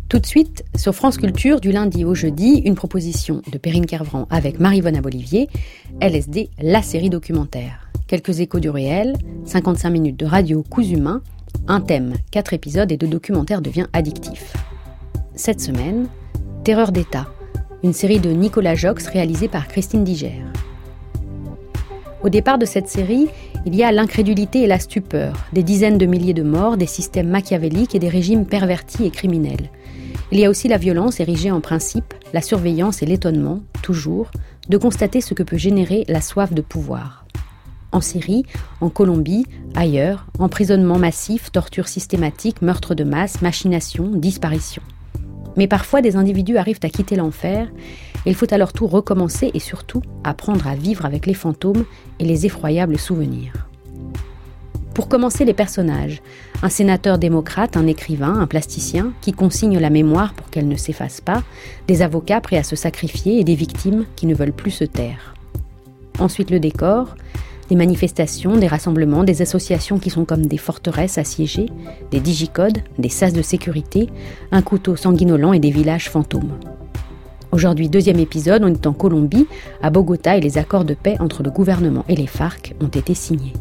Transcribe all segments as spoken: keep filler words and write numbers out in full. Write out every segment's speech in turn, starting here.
Tout de suite, sur France Culture, du lundi au jeudi, une proposition de Perrine Kervran avec Marie-Vonne Abolivier, L S D, la série documentaire. Quelques échos du réel, cinquante-cinq minutes de radio cousu main, un thème, quatre épisodes et le documentaire devient addictif. Cette semaine, Terreur d'État, une série de Nicolas Jox réalisée par Christine Diger. Au départ de cette série, il y a l'incrédulité et la stupeur, des dizaines de milliers de morts, des systèmes machiavéliques et des régimes pervertis et criminels. Il y a aussi la violence érigée en principe, la surveillance et l'étonnement, toujours, de constater ce que peut générer la soif de pouvoir. En Syrie, en Colombie, ailleurs, emprisonnement massif, torture systématique, meurtre de masse, machination, disparition. Mais parfois, des individus arrivent à quitter l'enfer, et il faut alors tout recommencer et surtout apprendre à vivre avec les fantômes et les effroyables souvenirs. Pour commencer, les personnages. Un sénateur démocrate, un écrivain, un plasticien qui consigne la mémoire pour qu'elle ne s'efface pas, des avocats prêts à se sacrifier et des victimes qui ne veulent plus se taire. Ensuite, le décor. Des manifestations, des rassemblements, des associations qui sont comme des forteresses assiégées, des digicodes, des sas de sécurité, un couteau sanguinolent et des villages fantômes. Aujourd'hui, deuxième épisode, on est en Colombie, à Bogota, et les accords de paix entre le gouvernement et les FARC ont été signés.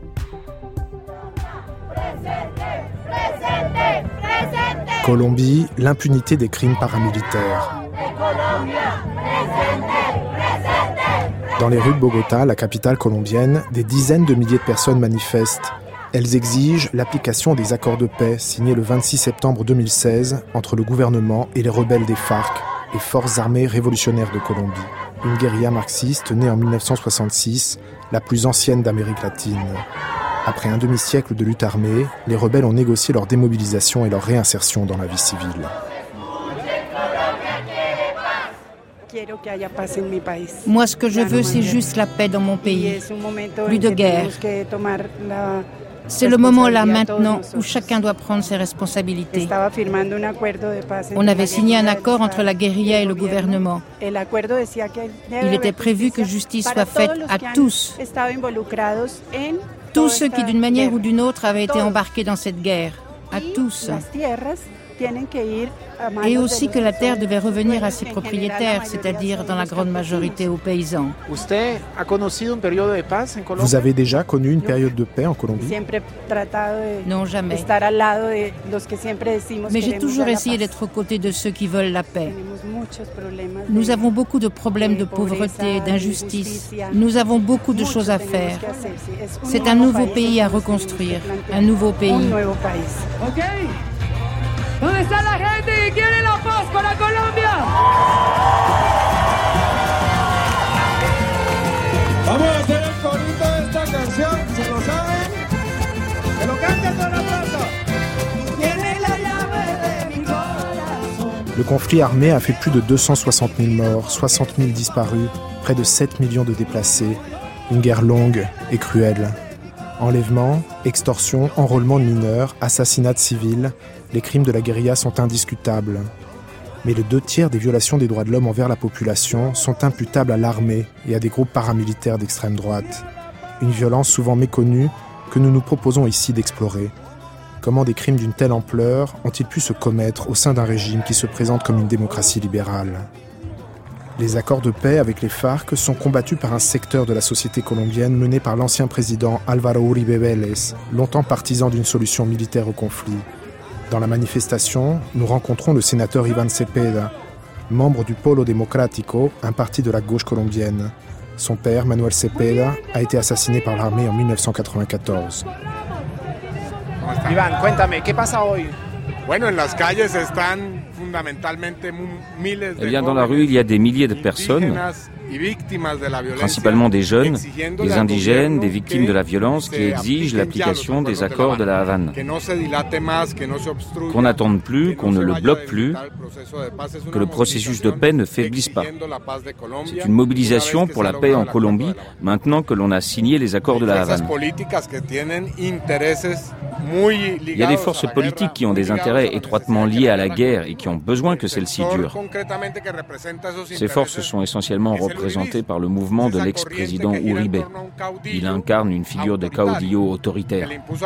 Colombie, l'impunité des crimes paramilitaires. Dans les rues de Bogota, la capitale colombienne, des dizaines de milliers de personnes manifestent. Elles exigent l'application des accords de paix signés le vingt-six septembre deux mille seize entre le gouvernement et les rebelles des FARC, les forces armées révolutionnaires de Colombie. Une guérilla marxiste née en dix-neuf cent soixante-six, la plus ancienne d'Amérique latine. Après un demi-siècle de lutte armée, les rebelles ont négocié leur démobilisation et leur réinsertion dans la vie civile. Moi, ce que je veux, c'est juste la paix dans mon pays. Plus de guerre. C'est le moment là, maintenant, où chacun doit prendre ses responsabilités. On avait signé un accord entre la guérilla et le gouvernement. Il était prévu que justice soit faite à tous. Tous ceux qui, d'une manière ou d'une autre, avaient été embarqués dans cette guerre. À tous. Et aussi que la terre devait revenir à ses propriétaires, c'est-à-dire dans la grande majorité aux paysans. Vous avez déjà connu une période de paix en Colombie ? Non, jamais. Mais j'ai toujours essayé d'être aux côtés de ceux qui veulent la paix. Nous avons beaucoup de problèmes de pauvreté, d'injustice. Nous avons beaucoup de choses à faire. C'est un nouveau pays à reconstruire, un nouveau pays. ¿Dónde está la gente que quiere la paz para Colombia? Vamos a hacer el corito de esta canción, ¿se lo saben? ¡Que lo canten toda la plaza! Tiene la llave de mi corazón. Le conflit armé a fait plus de deux cent soixante mille morts, soixante mille disparus, près de sept millions de déplacés. Une guerre longue et cruelle. Enlèvements, extorsions, enrôlement de mineurs, assassinats de civils, les crimes de la guérilla sont indiscutables. Mais les deux tiers des violations des droits de l'homme envers la population sont imputables à l'armée et à des groupes paramilitaires d'extrême droite. Une violence souvent méconnue que nous nous proposons ici d'explorer. Comment des crimes d'une telle ampleur ont-ils pu se commettre au sein d'un régime qui se présente comme une démocratie libérale ? Les accords de paix avec les FARC sont combattus par un secteur de la société colombienne mené par l'ancien président Álvaro Uribe Vélez, longtemps partisan d'une solution militaire au conflit. Dans la manifestation, nous rencontrons le sénateur Iván Cepeda, membre du Polo Democrático, un parti de la gauche colombienne. Son père, Manuel Cepeda, a été assassiné par l'armée en dix-neuf cent quatre-vingt-quatorze. Iván, cuéntame, ¿qué pasa hoy? Bueno, en las calles están fundamentalmente miles de Eh bien, dans la rue, il y a des milliers de personnes, principalement des jeunes, des indigènes, des victimes de la violence qui exigent l'application des accords de la Havane. Qu'on n'attende plus, qu'on ne le bloque plus, que le processus de paix ne faiblisse pas. C'est une mobilisation pour la paix en Colombie, maintenant que l'on a signé les accords de la Havane. Il y a des forces politiques qui ont des intérêts étroitement liés à la guerre et qui ont besoin que celle-ci dure. Ces forces sont essentiellement représentées représenté par le mouvement de l'ex-président Uribe. Il incarne une figure de caudillo autoritaire.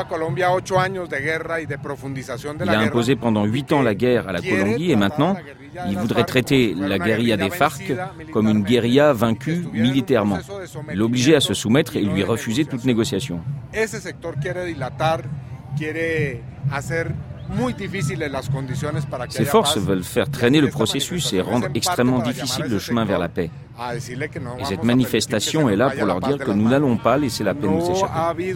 Il a imposé pendant huit ans la guerre à la Colombie et maintenant, il voudrait traiter la guérilla des FARC comme une guérilla vaincue militairement, l'obliger à se soumettre et lui refuser toute négociation. Ces forces veulent faire traîner le processus et rendre extrêmement difficile le chemin vers la paix. Et cette manifestation est là pour leur dire que nous n'allons pas laisser la paix nous échapper.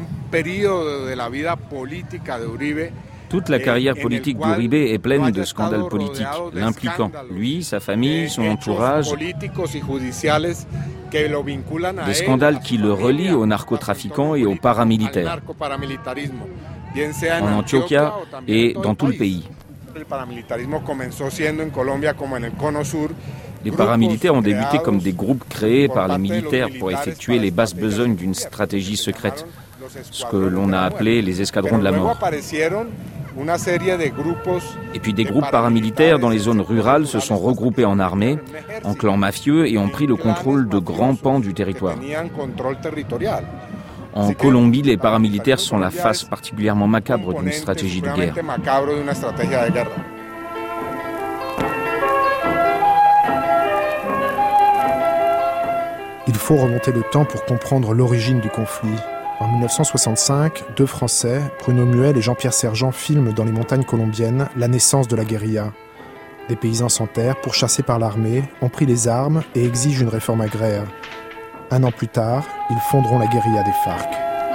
Toute la carrière politique d'Uribe est pleine de scandales politiques, l'impliquant, lui, sa famille, son entourage, des scandales qui le relient aux narcotrafiquants et aux paramilitaires, en Antioquia et dans tout le pays. Les paramilitaires ont débuté comme des groupes créés par les militaires pour effectuer les basses besognes d'une stratégie secrète, ce que l'on a appelé les escadrons de la mort. Et puis des groupes paramilitaires dans les zones rurales se sont regroupés en armées, en clans mafieux et ont pris le contrôle de grands pans du territoire. En Colombie, les paramilitaires sont la face particulièrement macabre d'une stratégie de guerre. Il faut remonter le temps pour comprendre l'origine du conflit. En mille neuf cent soixante-cinq, deux Français, Bruno Muel et Jean-Pierre Sergent, filment dans les montagnes colombiennes la naissance de la guérilla. Des paysans sans terre, pourchassés par l'armée, ont pris les armes et exigent une réforme agraire. Un an plus tard, ils fonderont la guérilla des FARC.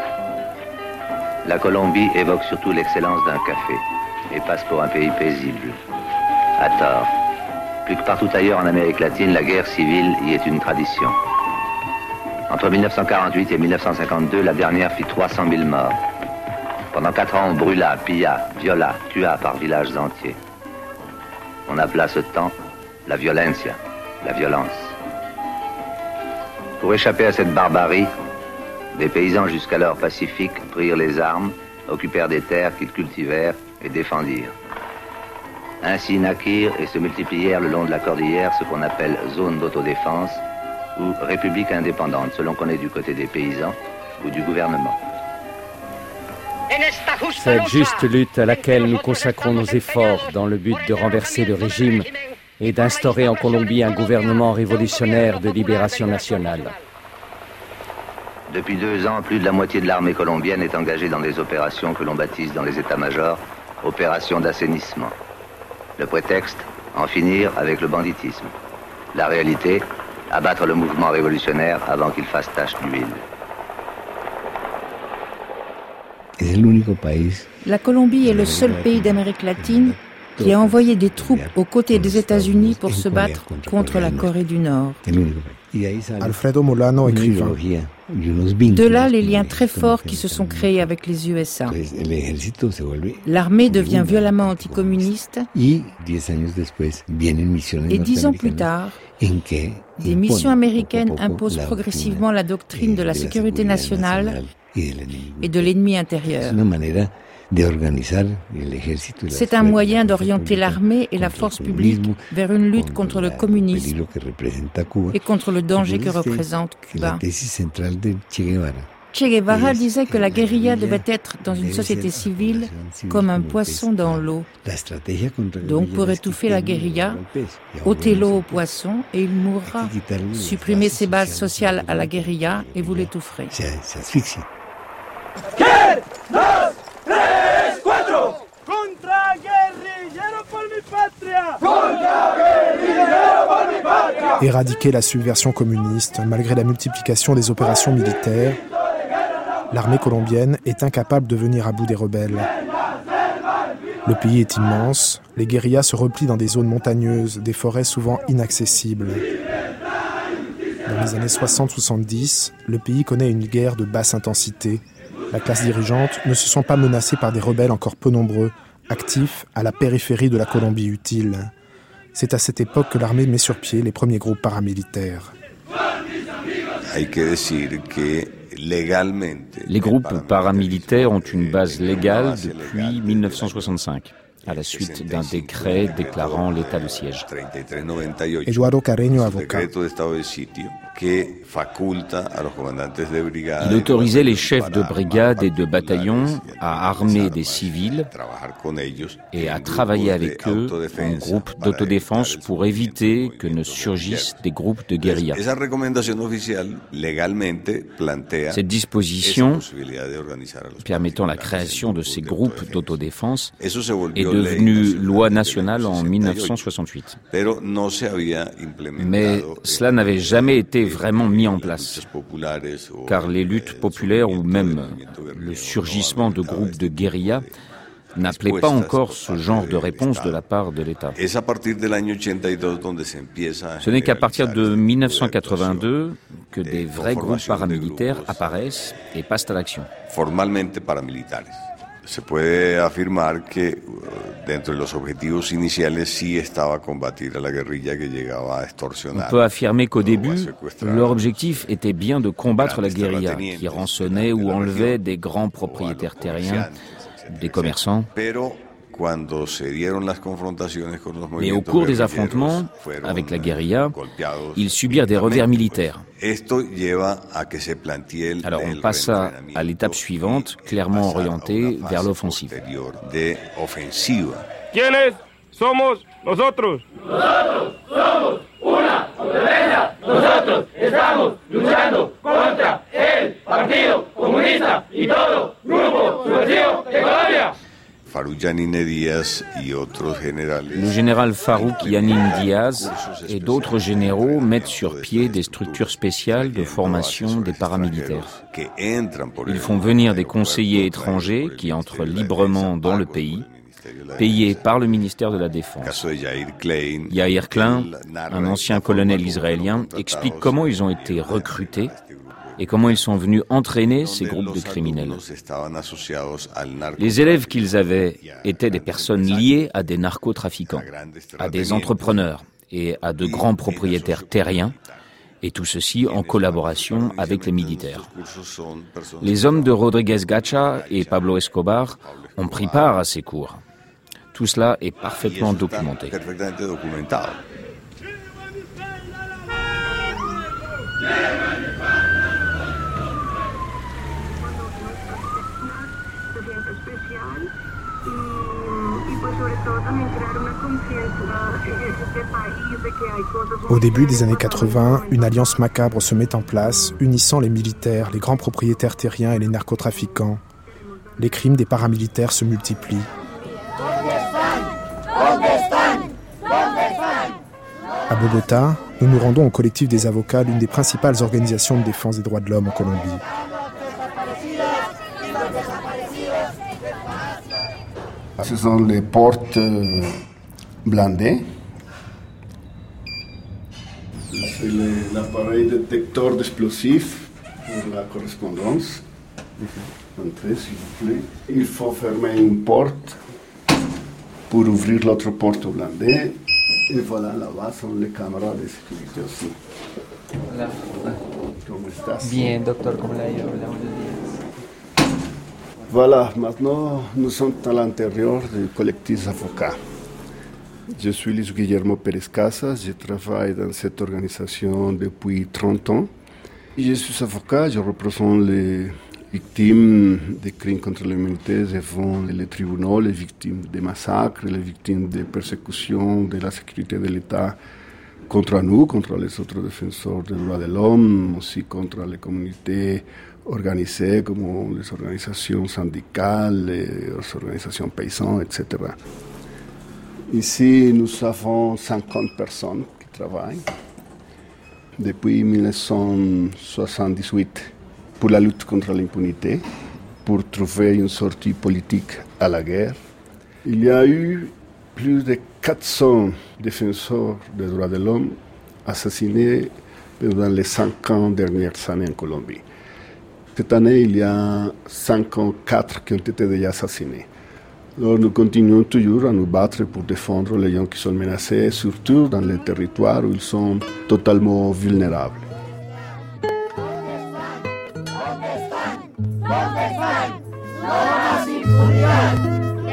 La Colombie évoque surtout l'excellence d'un café et passe pour un pays paisible. À tort. Plus que partout ailleurs en Amérique latine, la guerre civile y est une tradition. Entre mille neuf cent quarante-huit et mille neuf cent cinquante-deux, la dernière fit trois cent mille morts. Pendant quatre ans, on brûla, pilla, viola, tua par villages entiers. On appela ce temps la violencia, la violence. Pour échapper à cette barbarie, des paysans jusqu'alors pacifiques prirent les armes, occupèrent des terres qu'ils cultivèrent et défendirent. Ainsi naquirent et se multiplièrent le long de la cordillère ce qu'on appelle zone d'autodéfense ou république indépendante, selon qu'on est du côté des paysans ou du gouvernement. Cette juste lutte à laquelle nous consacrons nos efforts dans le but de renverser le régime et d'instaurer en Colombie un gouvernement révolutionnaire de libération nationale. Depuis deux ans, plus de la moitié de l'armée colombienne est engagée dans des opérations que l'on baptise dans les états-majors opérations d'assainissement. Le prétexte, en finir avec le banditisme. La réalité, abattre le mouvement révolutionnaire avant qu'il fasse tache d'huile. La Colombie est le seul pays d'Amérique latine qui a envoyé des troupes aux côtés des États-Unis pour se battre contre la Corée du Nord. Alfredo Molano, écrivain. De là les liens très forts qui se sont créés avec les U S A. L'armée devient violemment anticommuniste et dix ans plus tard, des missions américaines imposent progressivement la doctrine de la sécurité nationale et de l'ennemi intérieur. C'est un moyen d'orienter l'armée et la force publique vers une lutte contre le communisme et contre le danger que représente Cuba. Che Guevara disait que la guérilla devait être dans une société civile comme un poisson dans l'eau. Donc pour étouffer la guérilla, ôtez l'eau au poisson et il mourra. Supprimez ses bases sociales à la guérilla et vous l'étoufferez. Éradiquer la subversion communiste, malgré la multiplication des opérations militaires, l'armée colombienne est incapable de venir à bout des rebelles. Le pays est immense, les guérillas se replient dans des zones montagneuses, des forêts souvent inaccessibles. Dans les années soixante soixante-dix, le pays connaît une guerre de basse intensité. La classe dirigeante ne se sent pas menacée par des rebelles encore peu nombreux, actifs à la périphérie de la Colombie utile. C'est à cette époque que l'armée met sur pied les premiers groupes paramilitaires. Les groupes paramilitaires ont une base légale depuis mille neuf cent soixante-cinq. à la suite d'un décret déclarant l'état de siège. Eduardo Carreño, avocat. Il autorisait les chefs de brigade et de bataillon à armer des civils et à travailler avec eux en groupe d'autodéfense pour éviter que ne surgissent des groupes de guérilla. Cette disposition permettant la création de ces groupes d'autodéfense est devenue loi nationale en mille neuf cent soixante-huit. Mais cela n'avait jamais été vraiment mis en place, car les luttes populaires ou même le surgissement de groupes de guérilla n'appelait pas encore ce genre de réponse de la part de l'État. Ce n'est qu'à partir de mille neuf cent quatre-vingt-deux que des vrais groupes paramilitaires apparaissent et passent à l'action. Se puede afirmar que dentro de los objetivos iniciales sí estaba combatir a la guerrilla que llegaba a extorsionar. On peut affirmer qu'au début, leur objectif était bien de combattre la guérilla qui rançonnait ou enlevait des grands propriétaires terriens, des commerçants. Mais au cours des affrontements avec la guérilla, ils subirent des revers militaires. Alors on passa à l'étape suivante, clairement orientée vers l'offensive. ¿Quiénes somos nosotros? Nosotros somos una competencia. Nosotros estamos luchando contra el Partido Comunista y todo grupo subversivo de Colombia. Le général Farouk Yanin Diaz et d'autres généraux mettent sur pied des structures spéciales de formation des paramilitaires. Ils font venir des conseillers étrangers qui entrent librement dans le pays, payés par le ministère de la Défense. Yair Klein, un ancien colonel israélien, explique comment ils ont été recrutés et comment ils sont venus entraîner ces groupes de criminels. Les élèves qu'ils avaient étaient des personnes liées à des narcotrafiquants, à des entrepreneurs et à de grands propriétaires terriens, et tout ceci en collaboration avec les militaires. Les hommes de Rodriguez Gacha et Pablo Escobar ont pris part à ces cours. Tout cela est parfaitement documenté. Au début des années quatre-vingts, une alliance macabre se met en place, unissant les militaires, les grands propriétaires terriens et les narcotrafiquants. Les crimes des paramilitaires se multiplient. À Bogota, nous nous rendons au collectif des avocats, l'une des principales organisations de défense des droits de l'homme en Colombie. Ce sont les portes blindées. C'est l'appareil détecteur d'explosifs pour la correspondance. Entrez, s'il vous plaît. Il faut fermer une porte pour ouvrir l'autre porte blindée. Et voilà, là-bas sont les caméras de sécurité aussi. Hola. Comment estás? Bien, docteur, comment la Hola, buenos días. Voilà, maintenant nous sommes à l'intérieur du collectif avocats. Je suis Luis Guillermo Pérez Casas, je travaille dans cette organisation depuis trente ans. Je suis avocat, je représente les victimes des crimes contre l'humanité devant les tribunaux, les victimes des massacres, les victimes des persécutions de la sécurité de l'État contre nous, contre les autres défenseurs des droits de l'homme, aussi contre les communautés organisées comme les organisations syndicales, les organisations paysannes, et cetera. Ici, nous avons cinquante personnes qui travaillent depuis mille neuf cent soixante-dix-huit pour la lutte contre l'impunité, pour trouver une sortie politique à la guerre. Il y a eu plus de quatre cents défenseurs des droits de l'homme assassinés dans les cinquante dernières années en Colombie. Cette année, il y a cinquante-quatre qui ont été déjà assassinés. Alors nous continuons toujours à nous battre pour défendre les gens qui sont menacés, surtout dans les territoires où ils sont totalement vulnérables.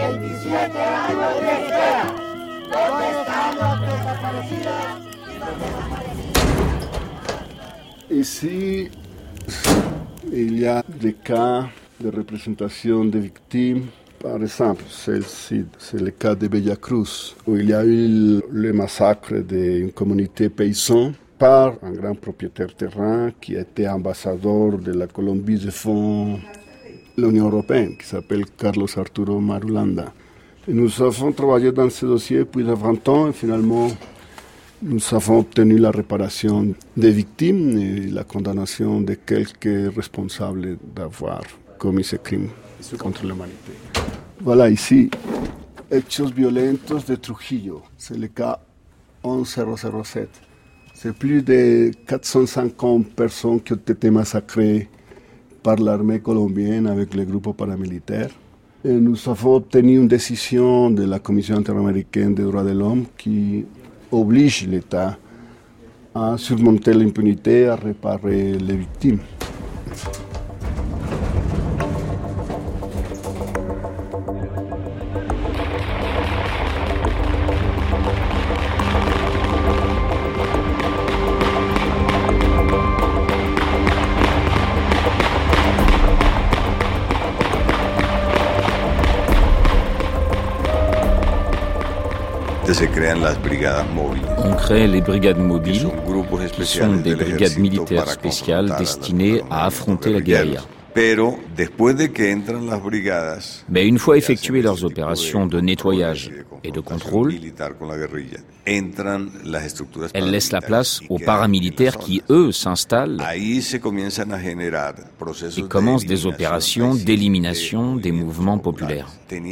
veintisiete años de espera. ¿Dónde están las desaparecidas? Ici, il y a des cas de représentation des victimes. Par exemple, celle-ci, c'est le cas de Bella Cruz, où il y a eu le massacre d'une communauté paysanne par un grand propriétaire terrain qui était ambassadeur de la Colombie devant l'Union européenne, qui s'appelle Carlos Arturo Marulanda. Et nous avons travaillé dans ce dossier depuis vingt ans et finalement, nous avons obtenu la réparation des victimes et la condamnation de quelques responsables d'avoir commis ce crime contre l'humanité. Voilà ici, Hechos violentos de Trujillo, c'est le cas onze zéro zéro sept. C'est plus de quatre cent cinquante personnes qui ont été massacrées par l'armée colombienne avec les groupes paramilitaires. Et nous avons obtenu une décision de la Commission interaméricaine des droits de l'homme qui oblige l'État à surmonter l'impunité, à réparer les victimes. On crée les brigades mobiles, qui sont des brigades militaires spéciales destinées à affronter la guérilla. Mais une fois effectuées leurs opérations de nettoyage et de contrôle, elles laissent la place aux paramilitaires qui, eux, s'installent et commencent des opérations d'élimination des mouvements populaires.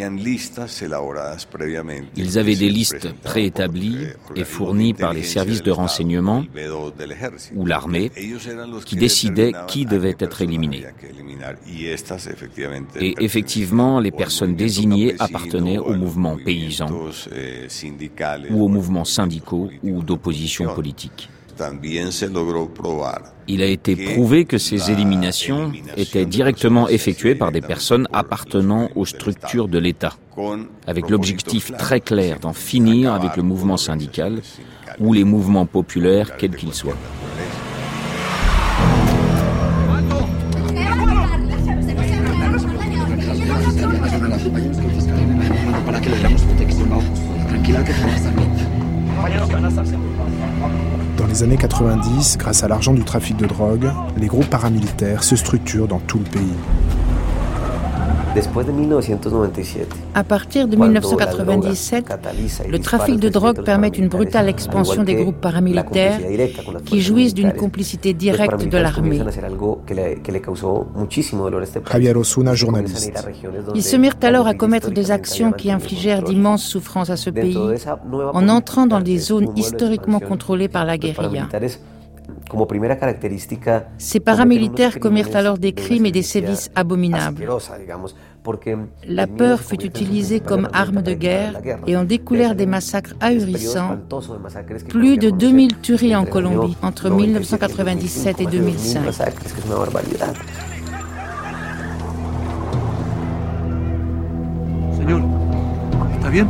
Ils avaient des listes préétablies et fournies par les services de renseignement ou l'armée qui décidaient qui devait être éliminé. Et effectivement, les personnes désignées appartenaient aux mouvements paysans ou aux mouvements syndicaux ou d'opposition politique. Il a été prouvé que ces éliminations étaient directement effectuées par des personnes appartenant aux structures de l'État, avec l'objectif très clair d'en finir avec le mouvement syndical ou les mouvements populaires, quels qu'ils soient. Dans les années quatre-vingt-dix, grâce à l'argent du trafic de drogue, les groupes paramilitaires se structurent dans tout le pays. À partir de mille neuf cent quatre-vingt-dix-sept, le trafic de drogue permet une brutale expansion des groupes paramilitaires qui jouissent d'une complicité directe de l'armée. Javier Osuna, journaliste. Ils se mirent alors à commettre des actions qui infligèrent d'immenses souffrances à ce pays en entrant dans des zones historiquement contrôlées par la guérilla. Ces paramilitaires commirent alors des crimes et des sévices abominables. La peur fut utilisée comme arme de guerre et en découlèrent des massacres ahurissants. Plus de deux mille tueries en Colombie entre mille neuf cent quatre-vingt-dix-sept et deux mille cinq. Señor, ¿está bien?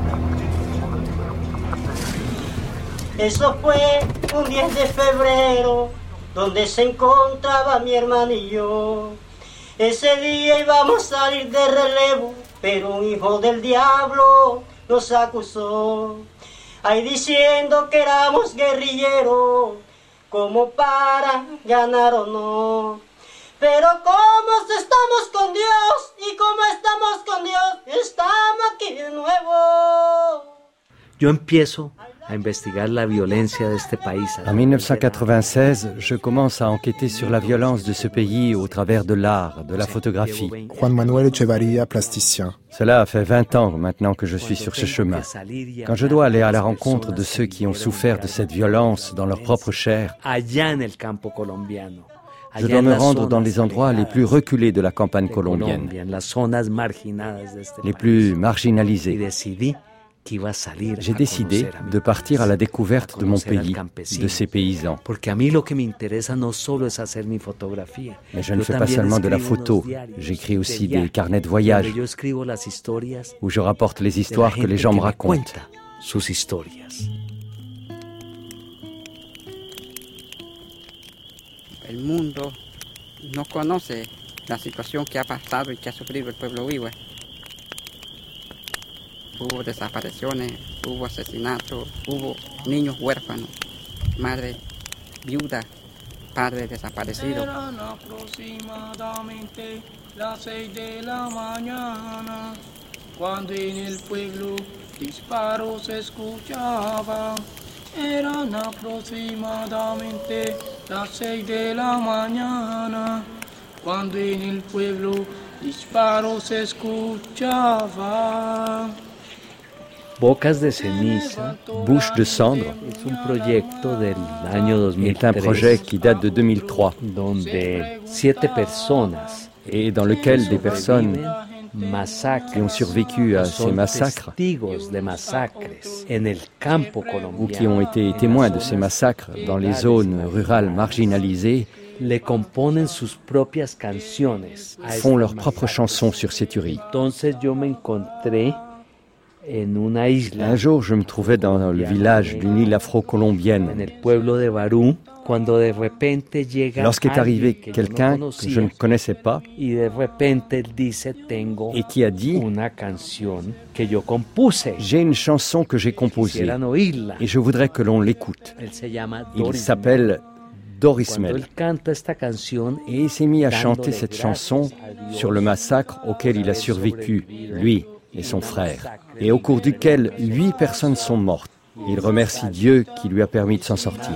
Eso fue un diez de febrero, donde se encontraba mi hermano y yo. Ese día íbamos a salir de relevo, pero un hijo del diablo nos acusó. Ahí diciendo que éramos guerrilleros, como para ganar o no. Pero como estamos con Dios y como estamos con Dios, estamos aquí de nuevo. Yo empiezo a investigar la violencia de este país. En mille neuf cent quatre-vingt-seize, je commence à enquêter sur la violence de ce pays au travers de l'art, de la photographie. Juan Manuel Echevarria, plasticien. Cela fait vingt ans maintenant que je suis sur ce chemin. Quand je dois aller à la rencontre de ceux qui ont souffert de cette violence dans leur propre chair, je dois me rendre dans les endroits les plus reculés de la campagne colombienne, les plus marginalisés. J'ai décidé de partir à la découverte de mon pays, de ses paysans. Mais je ne fais pas seulement de la photo, j'écris aussi des carnets de voyage où je rapporte les histoires que les gens me racontent. El mundo no conoce la situación que ha pasado y que ha sufrido el pueblo Wihue. Hubo desapariciones, hubo asesinatos, hubo niños huérfanos, madre viuda, padre desaparecido. Eran aproximadamente las seis de la mañana, cuando en el pueblo disparos se escuchaban. Eran aproximadamente las seis de la mañana, cuando en el pueblo disparos se escuchaban. Bocas de ceniza, Bouche de cendre est un projet qui date de deux mille trois et dans lequel des personnes qui ont survécu à ces massacres ou qui ont été témoins de ces massacres dans les zones rurales marginalisées font leurs propres chansons sur ces tueries. Un jour, je me trouvais dans le village d'une île afro-colombienne lorsqu'est arrivé quelqu'un que je ne connaissais pas et qui a dit « J'ai une chanson que j'ai composée et je voudrais que l'on l'écoute. » Il s'appelle Doris Mel et il s'est mis à chanter cette chanson sur le massacre auquel il a survécu, lui et son frère, et au cours duquel huit personnes sont mortes. Il remercie Dieu qui lui a permis de s'en sortir.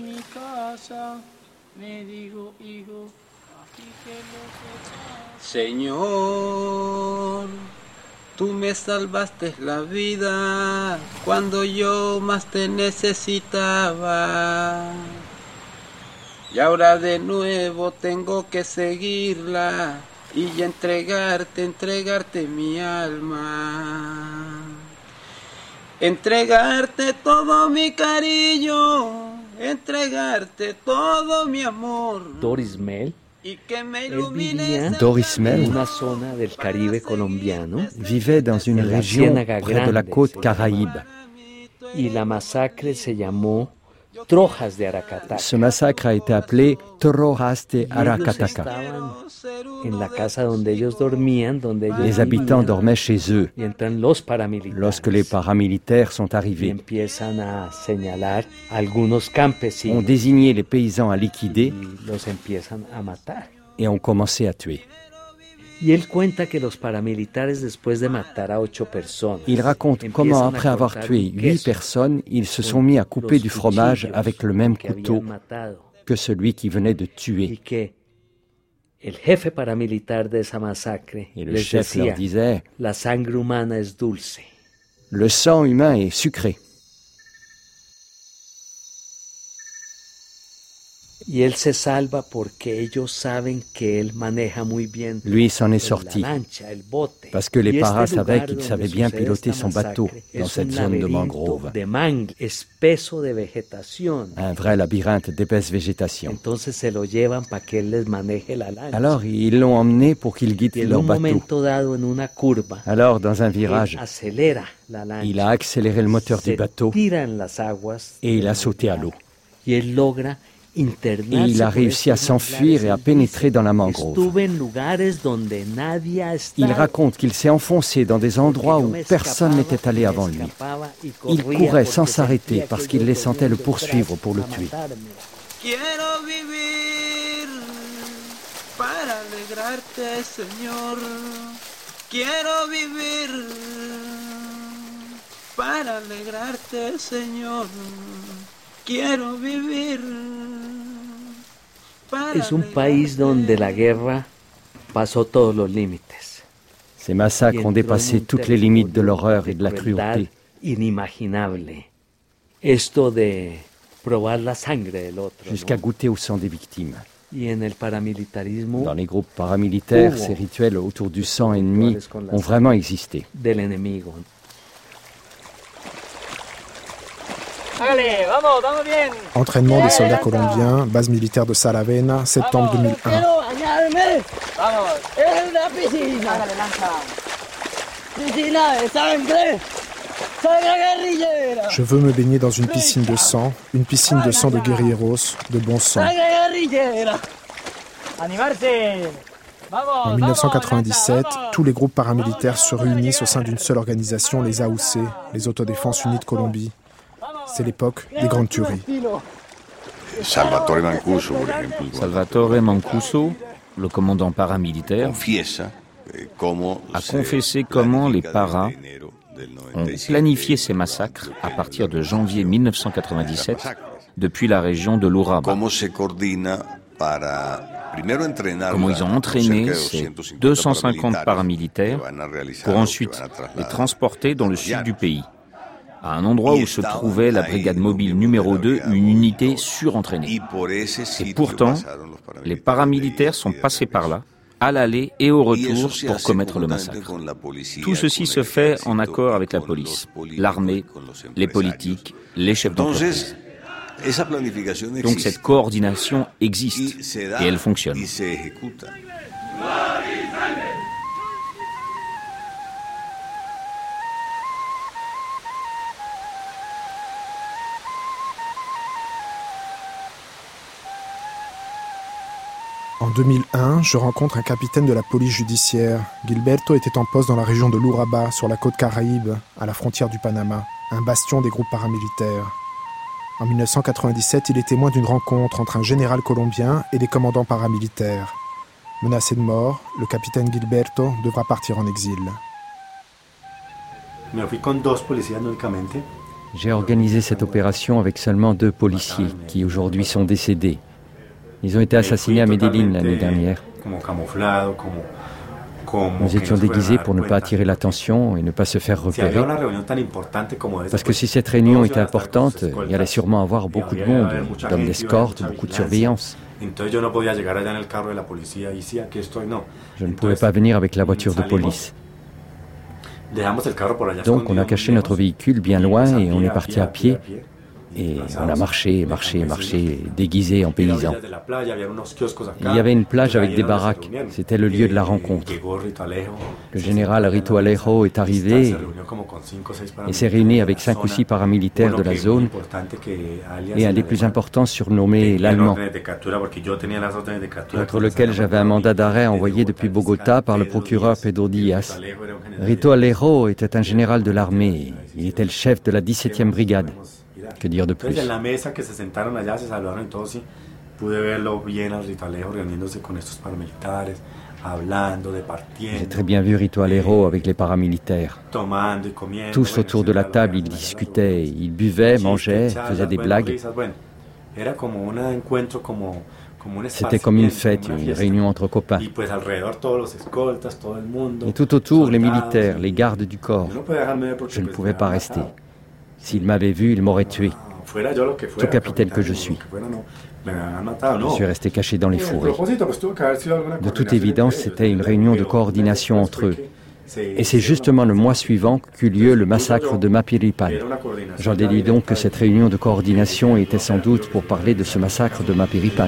Señor, tú me salvaste la vida cuando yo más te necesitaba. Y ahora de nuevo tengo que seguirla y entregarte, entregarte mi alma. Entregarte todo mi cariño, entregarte todo mi amor. Doris Mel, Doris Mel vivait dans une région près de la côte Caraïbe. Ce massacre a été appelé Trojas de Aracataca. Les habitants dormaient chez eux lorsque les paramilitaires sont arrivés. On désignait les paysans à liquider et on commençait à tuer. Il raconte comment, après avoir tué huit personnes, ils se sont mis à couper du fromage avec le même couteau que celui qui venait de tuer. Et le chef leur disait « Le sang humain est sucré ». Lui s'en est sorti parce que les paras savaient qu'il savait bien piloter son bateau dans cette zone de mangrove, un vrai labyrinthe d'épaisse végétation. Alors ils l'ont emmené pour qu'il guide leur bateau. Alors dans un virage, il a accéléré le moteur du bateau et il a sauté à l'eau. Et il a réussi à s'enfuir et à pénétrer dans la mangrove. Il raconte qu'il s'est enfoncé dans des endroits où personne n'était allé avant lui. Il courait sans s'arrêter parce qu'il les sentait le poursuivre pour le tuer. Quiero vivir para alegrarte, Señor. Quiero vivir para alegrarte, Señor. Quiero vivir. Es un país donde la guerra pasó todos los límites. Ces massacres ont dépassé toutes les limites de l'horreur et de la cruauté. Inimaginable. Esto de probar la sangre del otro. Jusqu'à goûter au sang des victimes. Y en el paramilitarismo, dans les groupes paramilitaires, ces rituels autour du sang ennemi ont vraiment existé. Del enemigo. Entraînement des soldats colombiens, base militaire de Saravena, septembre deux mille un. Je veux me baigner dans une piscine de sang, une piscine de sang de guerrieros, de bon sang. En mille neuf cent quatre-vingt-dix-sept, tous les groupes paramilitaires se réunissent au sein d'une seule organisation, les A U C, les Autodéfenses Unies de Colombie. C'est l'époque des grandes tueries. Salvatore Mancuso, por ejemplo, Salvatore Mancuso, le commandant paramilitaire, a confessé comment les paras ont planifié ces massacres à partir de janvier mille neuf cent quatre-vingt-dix-sept depuis la région de l'Urabá. Comment ils ont entraîné ces deux cent cinquante paramilitaires pour ensuite les transporter dans le sud du pays, à un endroit où se trouvait la brigade mobile numéro deux, une unité surentraînée. Et pourtant, les paramilitaires sont passés par là, à l'aller et au retour pour commettre le massacre. Tout ceci se fait en accord avec la police, l'armée, les politiques, les chefs d'entreprise. Donc cette coordination existe et elle fonctionne. En deux mille un, je rencontre un capitaine de la police judiciaire. Gilberto était en poste dans la région de l'Urabá, sur la côte Caraïbe, à la frontière du Panama, un bastion des groupes paramilitaires. En mille neuf cent quatre-vingt-dix-sept, il est témoin d'une rencontre entre un général colombien et des commandants paramilitaires. Menacé de mort, le capitaine Gilberto devra partir en exil. J'ai organisé cette opération avec seulement deux policiers qui aujourd'hui sont décédés. Ils ont été assassinés à Medellín l'année dernière. Nous étions déguisés pour ne pas attirer l'attention et ne pas se faire repérer. Parce que si cette réunion était importante, il y allait sûrement avoir beaucoup de monde, d'hommes d'escorte, beaucoup de surveillance. Je ne pouvais pas venir avec la voiture de police. Donc on a caché notre véhicule bien loin et on est parti à pied. Et on a marché, marché, marché, déguisé en paysan. Il y avait une plage avec des baraques, c'était le lieu de la rencontre. Le général Rito Alejo est arrivé et s'est réuni avec cinq ou six paramilitaires de la zone et un des plus importants surnommé l'Allemand, contre lequel j'avais un mandat d'arrêt envoyé depuis Bogota par le procureur Pedro Díaz. Rito Alejo était un général de l'armée, il était le chef de la dix-septième brigade. Que dire de plus? J'ai très bien vu Rito Alejo avec les paramilitaires. Tous autour de la table, ils discutaient, ils buvaient, mangeaient, faisaient des blagues. C'était comme une fête, une réunion entre copains. Et tout autour, les militaires, les gardes du corps. Je ne pouvais pas rester. S'ils m'avaient vu, ils m'auraient tué. Tout capitaine que je suis. Je suis resté caché dans les fourrés. De toute évidence, c'était une réunion de coordination entre eux. Et c'est justement le mois suivant qu'eut lieu le massacre de Mapiripan. J'en déduis donc que cette réunion de coordination était sans doute pour parler de ce massacre de Mapiripan.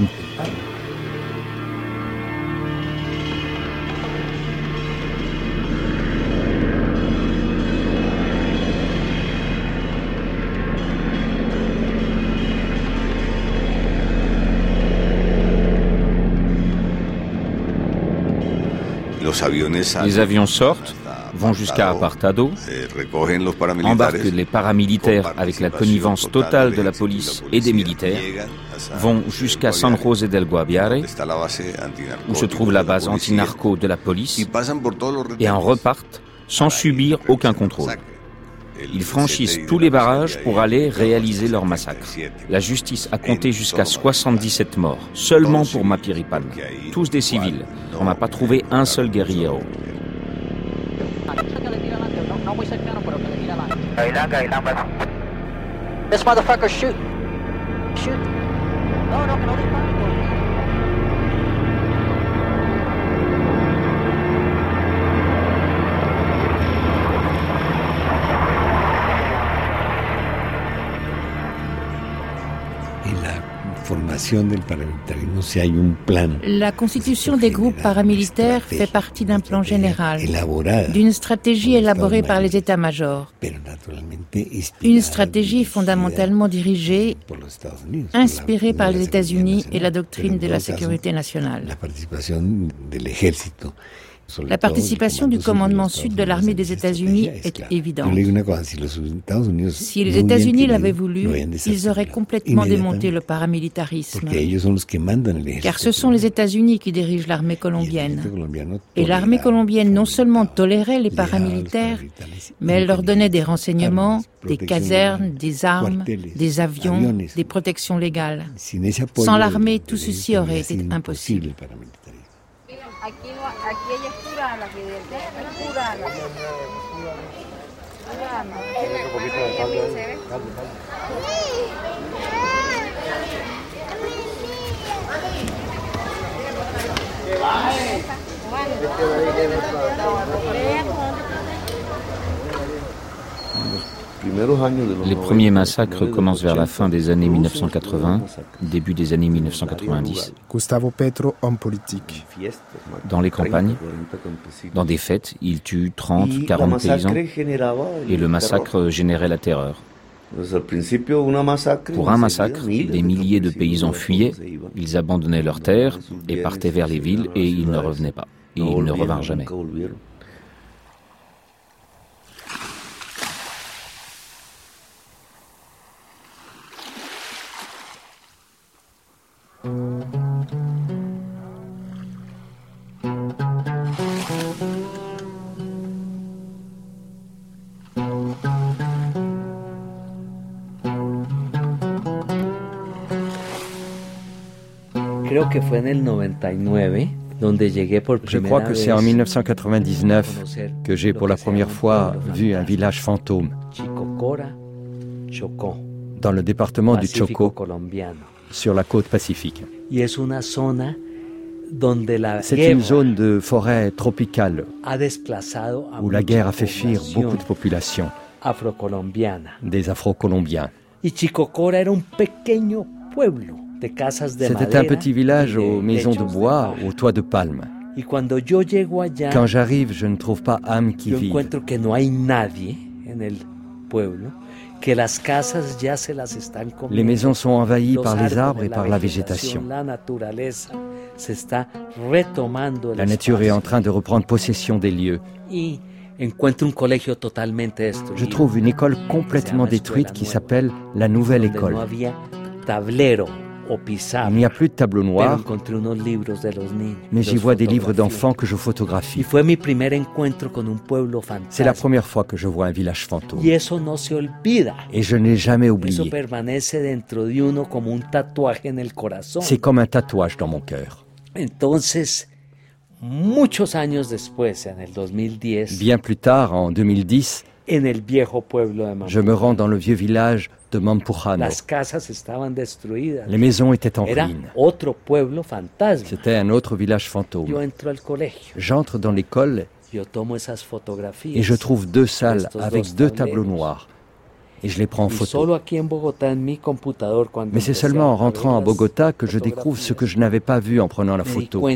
Les avions sortent, vont jusqu'à Apartado, embarquent les paramilitaires avec la connivence totale de la police et des militaires, vont jusqu'à San José del Guaviare, où se trouve la base anti-narco de la police, et en repartent sans subir aucun contrôle. Ils franchissent tous les barrages pour aller réaliser leur massacre. La justice a compté jusqu'à soixante-dix-sept morts, seulement pour Mapiripan. Tous des civils. On n'a pas trouvé un seul guerriero. This motherfucker shoot. Shoot. No, no, que no disparen. La constitution des groupes paramilitaires fait partie d'un plan général, d'une stratégie élaborée par les états-majors. Une stratégie fondamentalement dirigée, inspirée par les États-Unis et la doctrine de la sécurité nationale. La participation du commandement sud de l'armée des États-Unis est évidente. Si les États-Unis l'avaient voulu, ils auraient complètement démonté le paramilitarisme. Car ce sont les États-Unis qui dirigent l'armée colombienne. Et l'armée colombienne non seulement tolérait les paramilitaires, mais elle leur donnait des renseignements, des casernes, des armes, des avions, des protections légales. Sans l'armée, tout ceci aurait été impossible. Aquí, no, aquí ella es curana, Fidel, es curana. Les premiers massacres commencent vers la fin des années mille neuf cent quatre-vingts, début des années mille neuf cent quatre-vingt-dix. Gustavo Petro, homme politique. Dans les campagnes, dans des fêtes, il tue trente, quarante paysans et le massacre générait la terreur. Pour un massacre, des milliers de paysans fuyaient, ils abandonnaient leurs terres et partaient vers les villes et ils ne revenaient pas. Et ils ne revinrent jamais. Je crois que c'est en mille neuf cent quatre-vingt-dix-neuf que j'ai pour la première fois vu un village fantôme dans le département du Chocó, sur la côte pacifique. C'est une zone de forêt tropicale où la guerre a fait fuir beaucoup de populations, des Afro-Colombiens. C'était un petit village aux maisons de bois, aux toits de palme. Quand j'arrive, je ne trouve pas âme qui vive. Les maisons sont envahies par les arbres et par la végétation. La nature est en train de reprendre possession des lieux. Je trouve une école complètement détruite qui s'appelle la Nouvelle École. Il n'y a plus de tableau noir, mais j'y vois des livres d'enfants que je photographie. C'est la première fois que je vois un village fantôme. Et je n'ai jamais oublié. C'est comme un tatouage dans mon cœur. Bien plus tard, en deux mille dix, je me rends dans le vieux village de Mampujano. Les maisons étaient en ruine. C'était un autre village fantôme. J'entre dans l'école et je trouve deux salles avec deux tableaux noirs. Et je les prends en photo. Mais c'est seulement en rentrant à Bogota que je découvre ce que je n'avais pas vu en prenant la photo.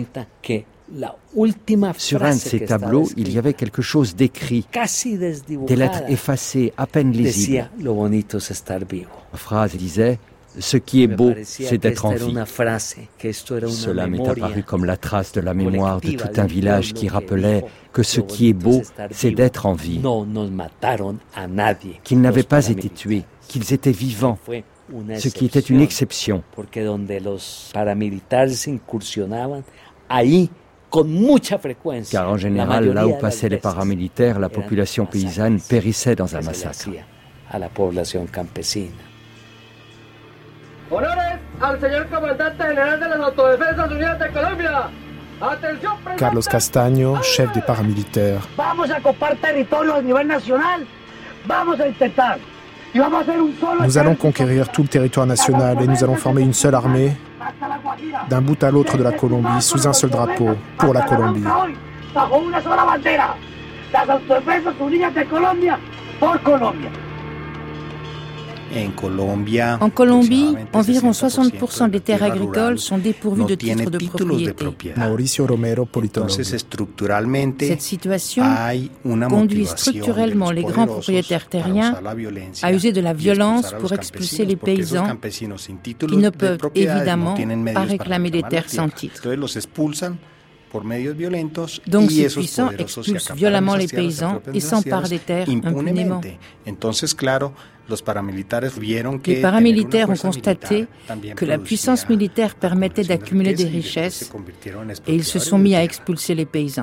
Sur un de ces tableaux, il y avait quelque chose d'écrit, des lettres effacées, à peine lisibles. La phrase disait « Ce qui est beau, c'est d'être en vie ». Cela m'est apparu comme la trace de la mémoire de tout un village qui rappelait que ce qui est beau, c'est d'être en vie, qu'ils n'avaient pas été tués, qu'ils étaient vivants, ce qui était une exception. Car en général, là où passaient les paramilitaires, la population paysanne périssait dans un massacre. Honores al señor comandante general de las Autodefensas Unidas de Colombia. Atención, Carlos Castaño, chef des paramilitaires. Vamos a copar territorio a nivel nacional. Vamos a intentar. Nous allons conquérir tout le territoire national et nous allons former une seule armée d'un bout à l'autre de la Colombie sous un seul drapeau pour la Colombie. En Colombie, environ soixante pour cent des terres agricoles sont dépourvues de titres de propriété. Mauricio Romero, politologue. Cette situation conduit structurellement les grands propriétaires terriens à user de la violence pour expulser les paysans qui ne peuvent évidemment pas réclamer des terres sans titre. Donc ces puissants expulsent violemment les paysans et s'emparent des terres impunément. Les paramilitaires ont constaté que la puissance militaire permettait d'accumuler des richesses et ils se sont mis à expulser les paysans.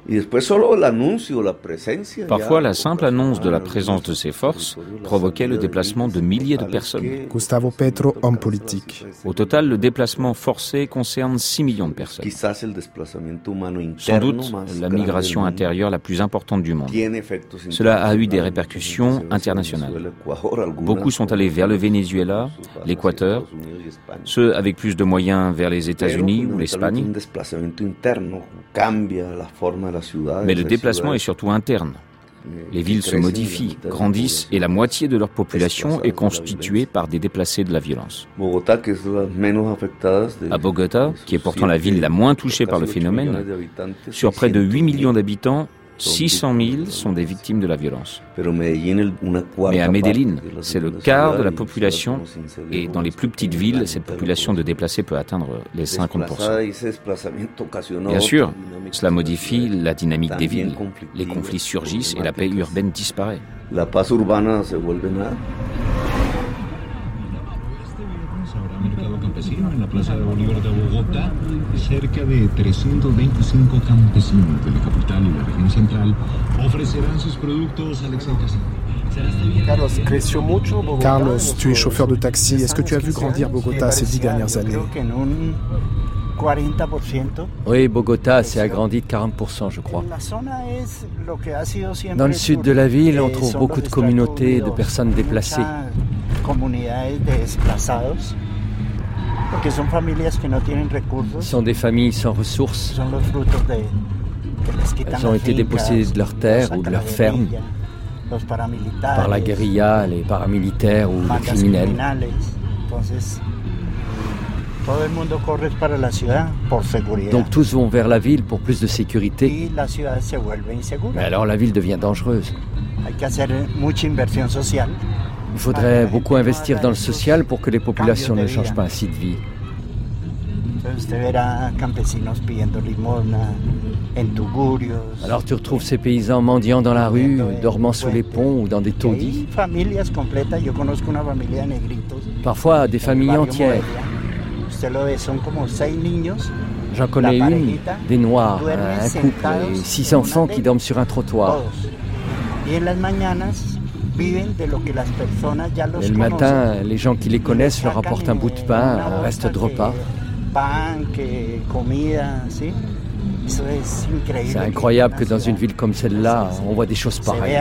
Parfois, la simple annonce de la présence de ces forces provoquait le déplacement de milliers de personnes. Gustavo Petro, homme politique. Au total, le déplacement forcé concerne six millions de personnes. Sans doute, la migration intérieure la plus importante du monde. Cela a eu des répercussions internationales. Beaucoup sont allés vers le Venezuela, l'Équateur, ceux avec plus de moyens vers les États-Unis ou l'Espagne. Mais le déplacement est surtout interne. Les villes se modifient, grandissent et la moitié de leur population est constituée par des déplacés de la violence. À Bogota, qui est pourtant la ville la moins touchée par le phénomène, sur près de huit millions d'habitants, six cent mille sont des victimes de la violence. Mais à Medellín, c'est le quart de la population et dans les plus petites villes, cette population de déplacés peut atteindre les cinquante pour cent. Bien sûr, cela modifie la dynamique des villes. Les conflits surgissent et la paix urbaine disparaît. En la Plaza de Bolívar de Bogotá, cerca de trescientos veinticinco campesinos de la capital y la región central ofrecerán sus productos al exportación. Carlos, tu es chauffeur de taxi. Est-ce que tu as vu grandir Bogota ces dix dernières années? Oui, Bogota s'est agrandi de quarante pour cent, je crois. Dans le sud de la ville, on trouve beaucoup de communautés de personnes déplacées. Ce sont des familles sans ressources. Elles ont été dépossédées de leurs terres ou de leurs fermes par la guérilla, les paramilitaires ou les criminels. Donc tous vont vers la ville pour plus de sécurité. Mais alors la ville devient dangereuse. Il faudrait beaucoup investir dans le social pour que les populations ne changent pas ainsi de vie. Alors tu retrouves ces paysans mendiant dans la rue, dormant sous les ponts ou dans des taudis. Parfois des familles entières. J'en connais une, des Noirs, un couple et six enfants qui dorment sur un trottoir. Mais le matin, les gens qui les connaissent leur apportent un bout de pain, un reste de repas. C'est incroyable que dans une ville comme celle-là, on voit des choses pareilles.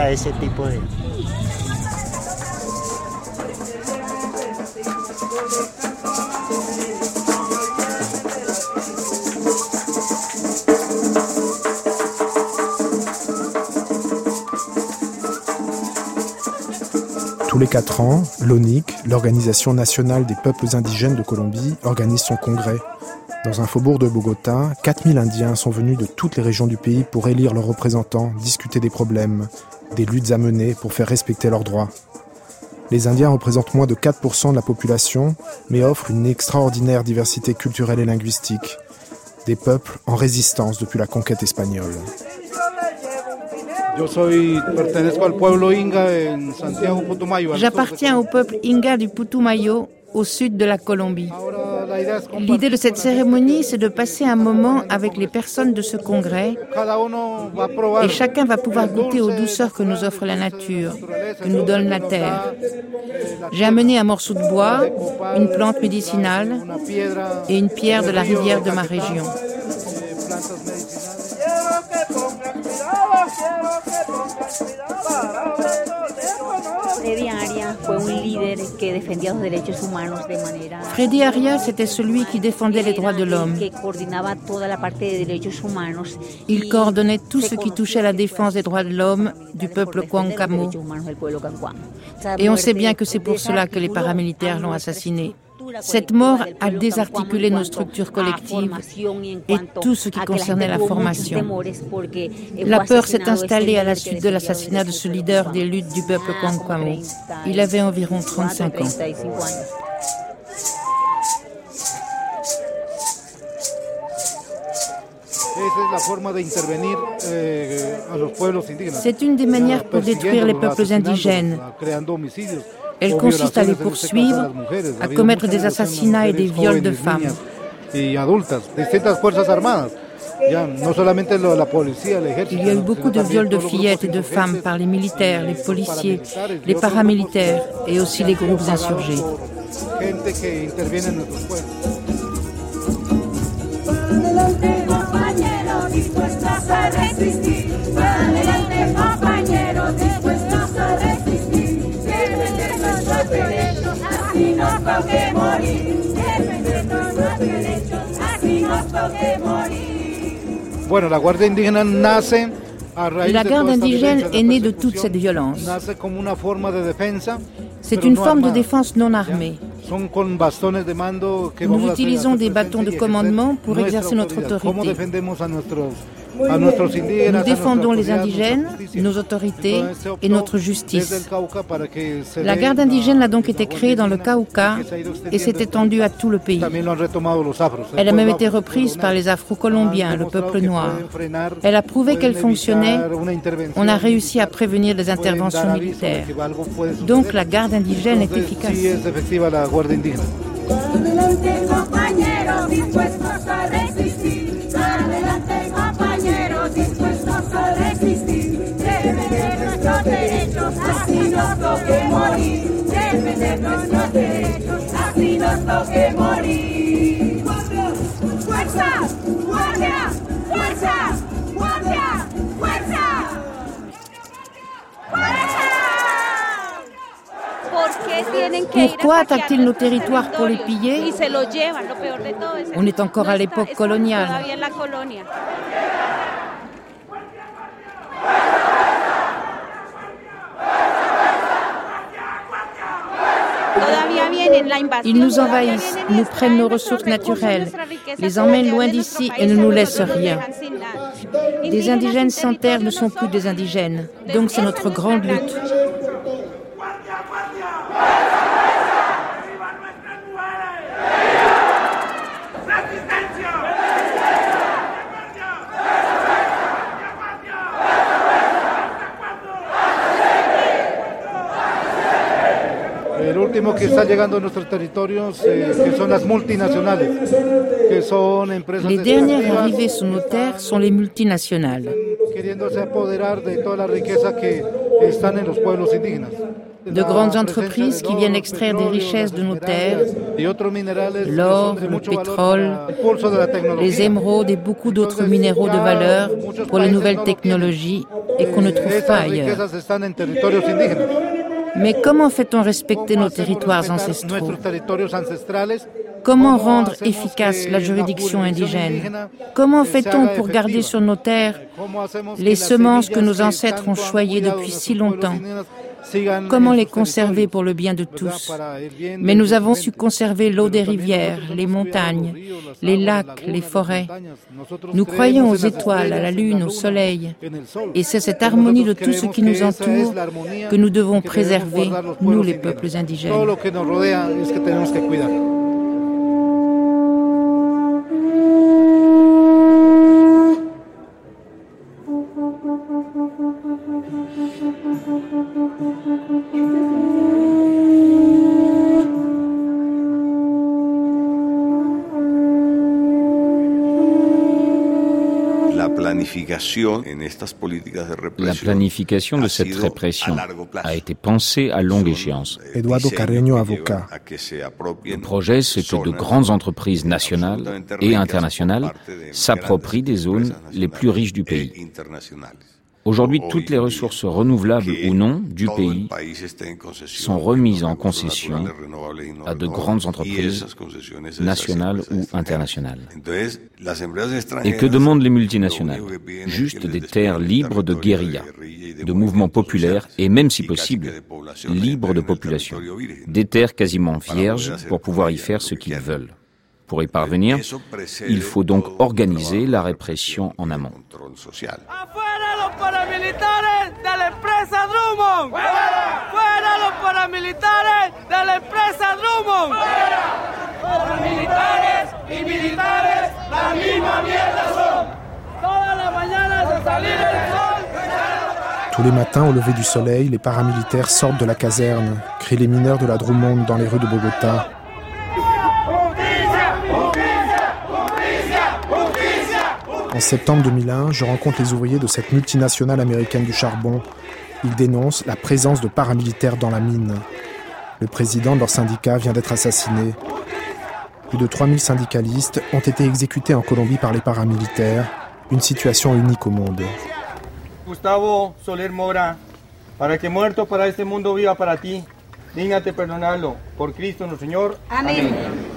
Tous les quatre ans, l'O N I C, l'Organisation nationale des peuples indigènes de Colombie, organise son congrès. Dans un faubourg de Bogota, quatre mille Indiens sont venus de toutes les régions du pays pour élire leurs représentants, discuter des problèmes, des luttes à mener pour faire respecter leurs droits. Les Indiens représentent moins de quatre pour cent de la population, mais offrent une extraordinaire diversité culturelle et linguistique. Des peuples en résistance depuis la conquête espagnole. J'appartiens au peuple Inga du Putumayo, au sud de la Colombie. L'idée de cette cérémonie, c'est de passer un moment avec les personnes de ce congrès et chacun va pouvoir goûter aux douceurs que nous offre la nature, que nous donne la terre. J'ai amené un morceau de bois, une plante médicinale et une pierre de la rivière de ma région. Freddy Arias fue un líder Freddy Arias était celui qui défendait les droits de l'homme. Il coordonnait tout ce qui touchait à la défense des droits de l'homme du peuple Cuancamo. Et on sait bien que c'est pour cela que les paramilitaires l'ont assassiné. Cette mort a désarticulé nos structures collectives et tout ce qui concernait la formation. La peur s'est installée à la suite de l'assassinat de ce leader des luttes du peuple Cuancamo. Il avait environ trente-cinq ans. C'est une des manières pour détruire les peuples indigènes. Elle consiste à les poursuivre, à commettre des assassinats et des viols de femmes. Il y a eu beaucoup de viols de fillettes et de femmes par les militaires, les policiers, les paramilitaires et aussi les groupes insurgés. La garde indigène est née de toute cette violence. C'est une forme de défense non armée. Nous utilisons des bâtons de commandement pour exercer notre autorité. Nous défendons les indigènes, nos autorités et notre justice. La garde indigène a donc été créée dans le Cauca et s'est étendue à tout le pays. Elle a même été reprise par les Afro-Colombiens, le peuple noir. Elle a prouvé qu'elle fonctionnait. On a réussi à prévenir des interventions militaires. Donc la garde indigène est efficace. Pourquoi attaquent-ils nos territoires pour les piller? On est encore à l'époque coloniale. Ils nous envahissent, nous prennent nos ressources naturelles, les emmènent loin d'ici et ne nous laissent rien. Des indigènes sans terre ne sont plus des indigènes, donc c'est notre grande lutte. Les dernières arrivées sur nos terres sont les multinationales. De grandes entreprises qui viennent extraire des richesses de nos terres, l'or, le pétrole, les émeraudes et beaucoup d'autres minéraux de valeur pour les nouvelles technologies et qu'on ne trouve pas ailleurs. Mais comment fait-on respecter nos territoires ancestraux? Comment rendre efficace la juridiction indigène? Comment fait-on pour garder sur nos terres les semences que nos ancêtres ont choyées depuis si longtemps? Comment les conserver pour le bien de tous? Mais nous avons su conserver l'eau des rivières, les montagnes, les lacs, les forêts. Nous croyons aux étoiles, à la lune, au soleil. Et c'est cette harmonie de tout ce qui nous entoure que nous devons préserver, nous les peuples indigènes. La planification de cette répression a été pensée à longue échéance. Eduardo Carreño, avocat. Le projet, c'est que de grandes entreprises nationales et internationales s'approprient des zones les plus riches du pays. Aujourd'hui, toutes les ressources renouvelables ou non du pays sont remises en concession à de grandes entreprises nationales ou internationales. Et que demandent les multinationales? Juste des terres libres de guérilla, de mouvements populaires et même si possible, libres de population. Des terres quasiment vierges pour pouvoir y faire ce qu'ils veulent. Pour y parvenir, il faut donc organiser la répression en amont. ¡Afuera los paramilitares de la empresa Drummond! ¡Fuera! ¡Fuera los paramilitares de la empresa Drummond! ¡Fuera! Paramilitares y militares la misma mierda son. Todas las mañanas al salir el sol. Tous les matins, au lever du soleil, les paramilitaires sortent de la caserne, crient les mineurs de la Drummond dans les rues de Bogota. En septembre deux mille un, je rencontre les ouvriers de cette multinationale américaine du charbon. Ils dénoncent la présence de paramilitaires dans la mine. Le président de leur syndicat vient d'être assassiné. Plus de trois mille syndicalistes ont été exécutés en Colombie par les paramilitaires, une situation unique au monde. Gustavo Soler Mora, para que muerto para este mundo viva para ti, dígnate perdonarlo, por Cristo nuestro Señor. Amén.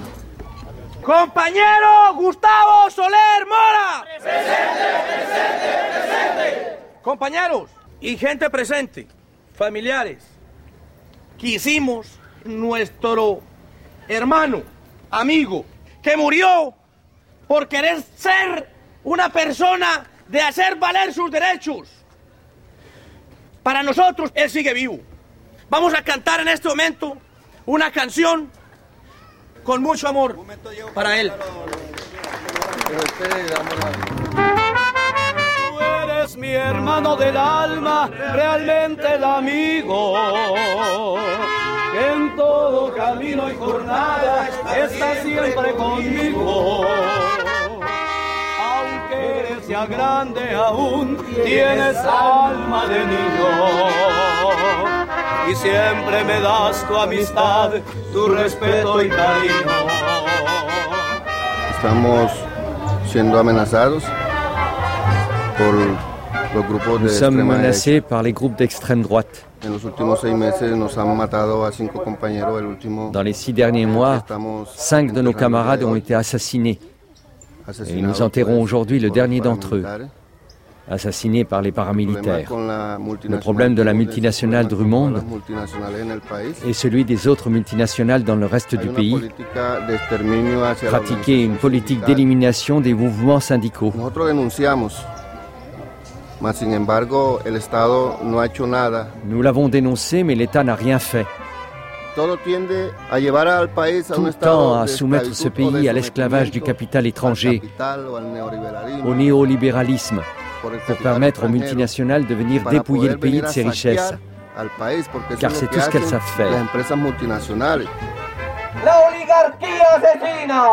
Compañero Gustavo Soler Mora. Presente, presente, presente. Compañeros y gente presente, familiares, quisimos nuestro hermano, amigo, que murió por querer ser una persona de hacer valer sus derechos. Para nosotros, él sigue vivo. Vamos a cantar en este momento una canción con mucho amor para él. Tú eres mi hermano del alma, realmente el amigo, que en todo camino y jornada está siempre conmigo. Aunque eres ya grande aún, tienes alma de niño. Y siempre me das tu amistad, tu respeto y cariño. Estamos siendo amenazados por los grupos de Nous sommes extrema menacés derecha. par les groupes d'extrême droite. En los últimos seis meses nos han matado a cinco compañeros. El último, Dans les six derniers mois, cinq de nos camarades ont été assassinés. Et nous enterrons aujourd'hui le dernier d'entre eux, assassiné par les paramilitaires. Le problème de la multinationale Drummond est celui des autres multinationales dans le reste du pays, pratiquer une politique d'élimination des mouvements syndicaux. Nous l'avons dénoncé, mais l'État n'a rien fait. Tout tend à soumettre ce pays à l'esclavage du capital étranger, au néolibéralisme, pour permettre aux multinationales de venir dépouiller le pays de ses richesses, car c'est tout ce qu'elles savent faire. La oligarquía asesina.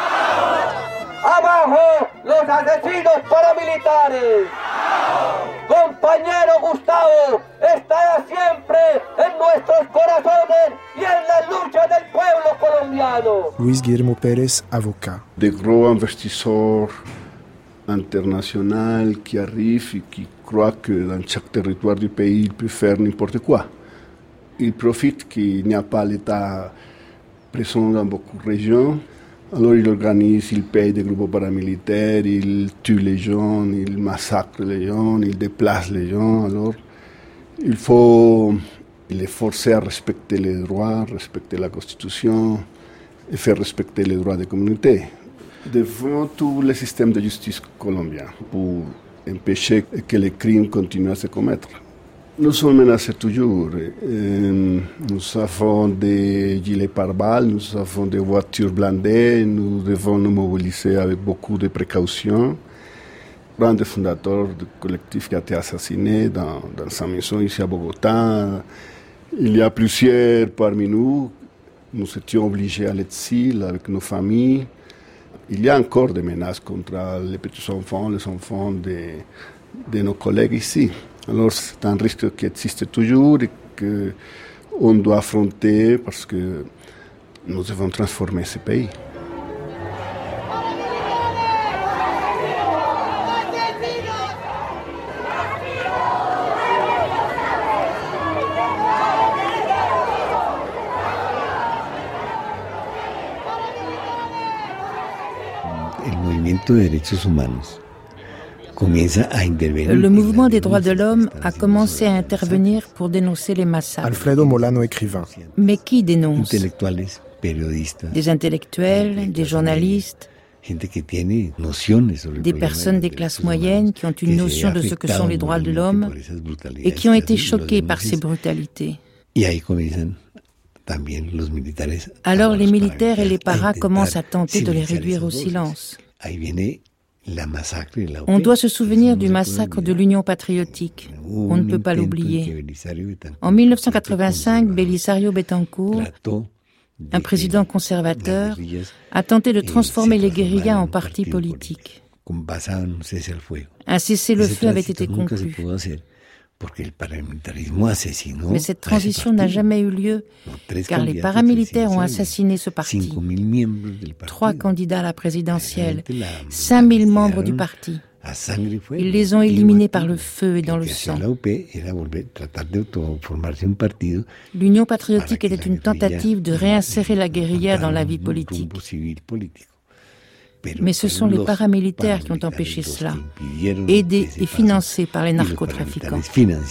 Abajo los asesinos paramilitares. Compañero Gustavo, estará siempre en nuestros corazones y en las luchas del pueblo colombiano. Luis Guillermo Pérez, avocat. Des gros investisseurs internationaux qui arrivent et qui croient que dans chaque territoire du pays, ils peuvent faire n'importe quoi. Ils profitent qu'il n'y a pas l'État présent dans beaucoup de régions. Alors ils organisent, ils payent des groupes paramilitaires, ils tuent les gens, ils massacrent les gens, ils déplacent les gens. Alors il faut les forcer à respecter les droits, respecter la Constitution et faire respecter les droits des communautés. Devant tout le système de justice colombien pour empêcher que les crimes continuent à se commettre. Nous sommes menacés toujours. Euh, nous avons des gilets pare-balles, nous avons des voitures blindées, nous devons nous mobiliser avec beaucoup de précautions. Un des fondateurs du collectif qui a été assassiné dans, dans sa maison ici à Bogota. Il y a plusieurs parmi nous. Nous étions obligés à l'exil avec nos familles. Il y a encore des menaces contre les petits enfants, les enfants de, de nos collègues ici. Alors c'est un risque qui existe toujours et qu'on doit affronter parce que nous devons transformer ce pays. Le mouvement des droits de l'homme a commencé à intervenir pour dénoncer les massacres. Alfredo Molano, écrivain. Mais qui dénonce ? Des intellectuels, des journalistes, des personnes des classes moyennes qui ont une notion de ce que sont les droits de l'homme et qui ont été choquées par ces brutalités. Alors les militaires et les paras commencent à tenter de les réduire au silence. On doit se souvenir du massacre de l'Union patriotique. On ne peut pas l'oublier. En mille neuf cent quatre-vingt-cinq, Belisario Betancourt, un président conservateur, a tenté de transformer les guérillas en partis politiques. Un cessez-le-feu avait été conclu. Mais cette transition n'a jamais eu lieu, car les paramilitaires ont assassiné ce parti. Trois candidats à la présidentielle, cinq mille membres du parti. Ils les ont éliminés par le feu et dans le sang. L'Union patriotique était une tentative de réinsérer la guérilla dans la vie politique. Mais ce sont les paramilitaires qui ont empêché cela, aidés et financés par les narcotrafiquants.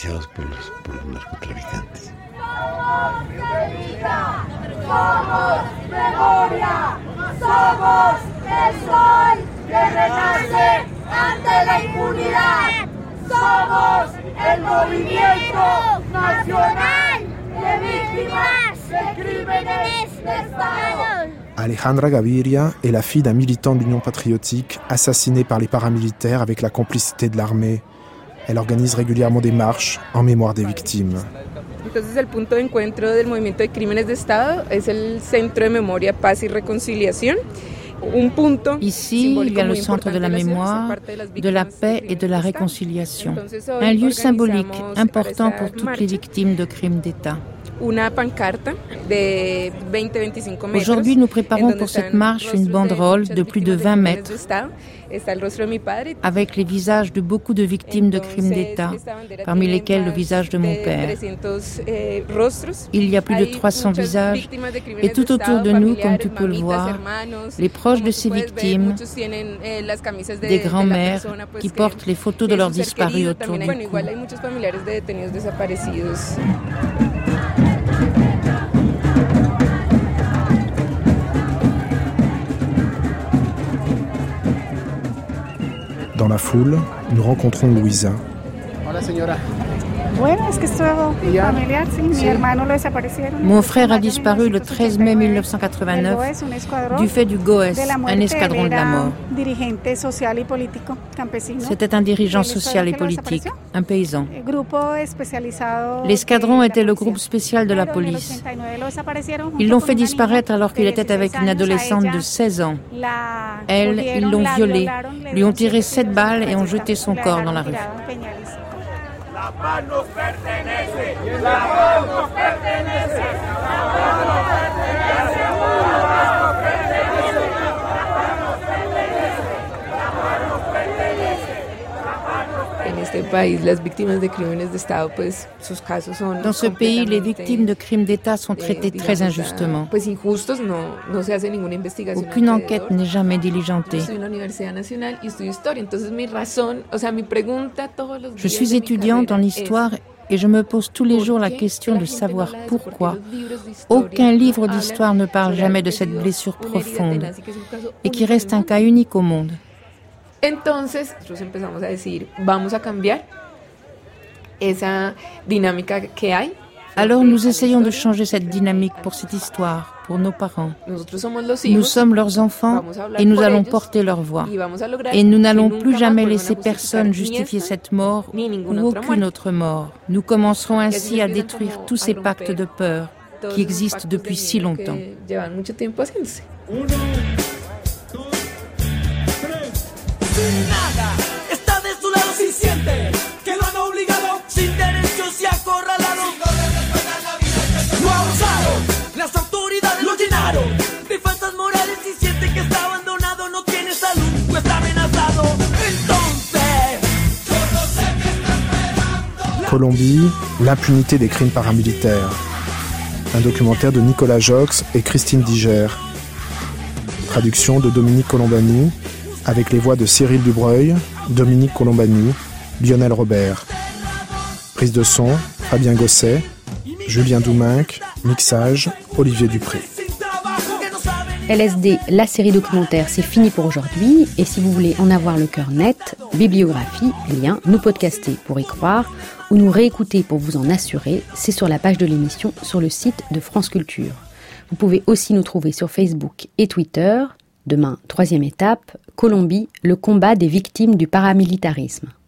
Ante la impunidad, somos el movimiento nacional de víctimas de crímenes de Estado. Alejandra Gaviria est la fille d'un militant de l'Union patriotique assassiné par les paramilitaires avec la complicité de l'armée. Elle organise régulièrement des marches en mémoire des victimes. Entonces el punto de encuentro del movimiento de crímenes de Estado es el Centro de Memoria, Paz y Reconciliación. Ici, il y a le centre de la mémoire, de la paix et de la réconciliation. Un lieu symbolique important pour toutes les victimes de crimes d'État. Aujourd'hui, nous préparons pour cette marche une banderole de plus de vingt mètres avec les visages de beaucoup de victimes de crimes d'État, parmi lesquels le visage de mon père. Il y a plus de trois cents visages et tout autour de nous, comme tu peux le voir, les proches de ces victimes, des grands-mères qui portent les photos de leurs disparus autour du cou. Dans la foule, nous rencontrons Luisa. Hola, señora. Mon frère a disparu le treize mai mille neuf cent quatre-vingt-neuf du fait du GOES, un escadron de la mort. C'était un dirigeant social et politique, un paysan. L'escadron était le groupe spécial de la police. Ils l'ont fait disparaître alors qu'il était avec une adolescente de seize ans. Elle, ils l'ont violée, lui ont tiré sept balles et ont jeté son corps dans la rue. La paz nos pertenece, la paz nos pertenece, la paz nos pertenece, la paz nos pertenece, la paz nos pertenece, la paz nos pertenece. En este país, las víctimas de crímenes de Estado, pues, sus casos son. Dans ce pays, les victimes de crimes d'État sont traitées très injustement. Pues injustos, no, no se hace ninguna investigación. Aucune enquête n'est jamais diligentée. Estoy en la Universidad Nacional y estudio historia, entonces mi razón, o sea, mi pregunta todos los días. Je suis étudiante en histoire et je me pose tous les jours la question de savoir pourquoi aucun livre d'histoire ne parle jamais de cette blessure profonde et qui reste un cas unique au monde. Entonces, nosotros empezamos a decir, vamos a cambiar esa dinámica que hay. Alors nous essayons de changer cette dynamique pour cette histoire, pour nos parents. Nous sommes leurs enfants et nous allons porter leur voix. Et nous n'allons plus jamais laisser personne justifier cette mort ou aucune autre mort. Nous commencerons ainsi à détruire tous ces pactes de peur qui existent depuis si longtemps. Nada, está de su lado si siente que lo han obligado sin derechos y acorralado. Lo abusaron, las autoridades lo llenaron de faltas morales y siente que está abandonado, no tiene salud o está amenazado. Entonces, yo no sé qué está esperando. Colombie, l'impunité des crimes paramilitaires. Un documentaire de Nicolas Jox et Christine Diger. Traduction de Dominique Colombani, avec les voix de Cyril Dubreuil, Dominique Colombani, Lionel Robert. Prise de son, Fabien Gosset, Julien Douminc, mixage, Olivier Dupré. L S D, la série documentaire, c'est fini pour aujourd'hui. Et si vous voulez en avoir le cœur net, bibliographie, lien, nous podcaster pour y croire ou nous réécouter pour vous en assurer, c'est sur la page de l'émission sur le site de France Culture. Vous pouvez aussi nous trouver sur Facebook et Twitter. Demain, troisième étape, Colombie, le combat des victimes du paramilitarisme.